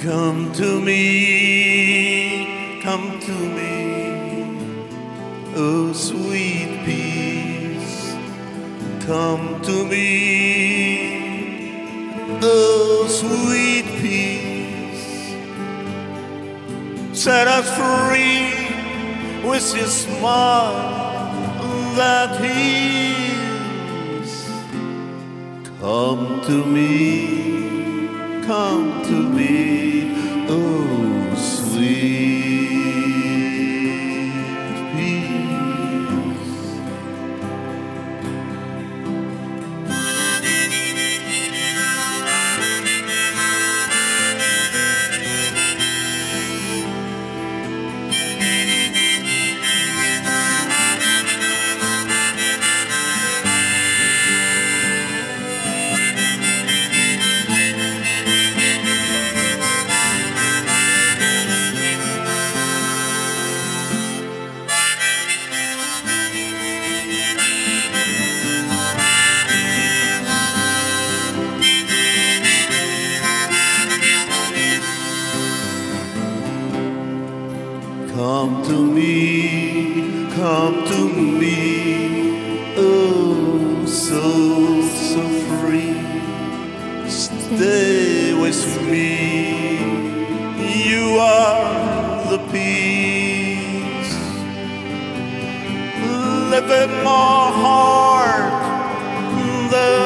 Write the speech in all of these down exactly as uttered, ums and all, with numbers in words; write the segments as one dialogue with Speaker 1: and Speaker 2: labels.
Speaker 1: Come to me, come to me, oh sweet peace. Come to me, oh sweet peace. Set us free with your smile that heals. Come to me, come to me, oh sweet peace. Come to me, come to me, oh, so, so free. Stay with me, you are the peace. Live in my heart, the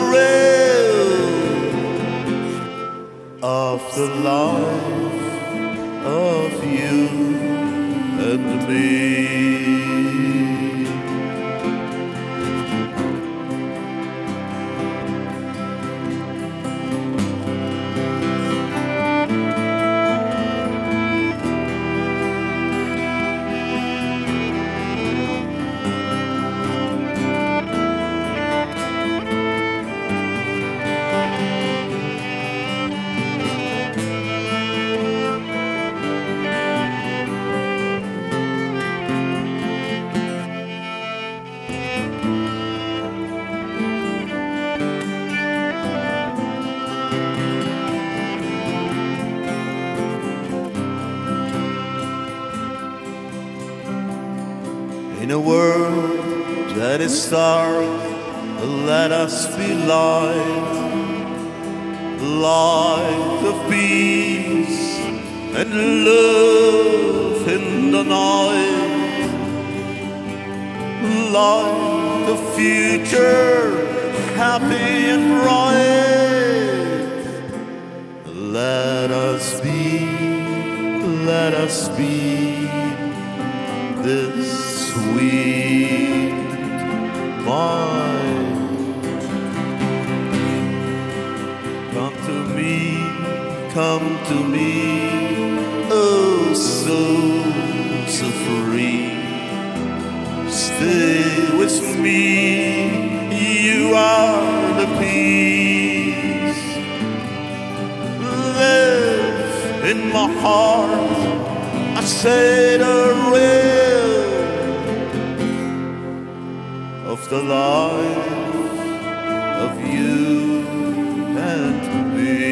Speaker 1: real of the life of you and me. In a world that is dark, let us be light, light of peace and love in the night, light of future, happy and bright. Let us be, let us be this sweet mind. Come to me, come to me, oh so, so free. Stay with me, you are the peace. Live in my heart, I say the real of the life of you and me.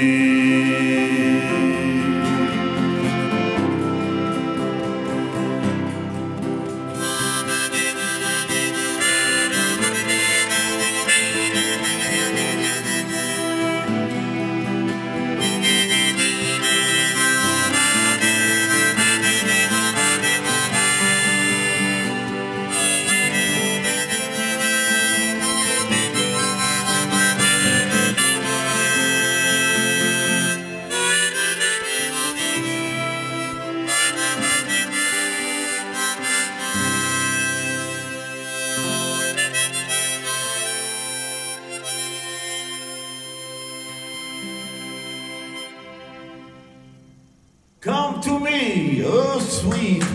Speaker 1: Come to me, oh sweet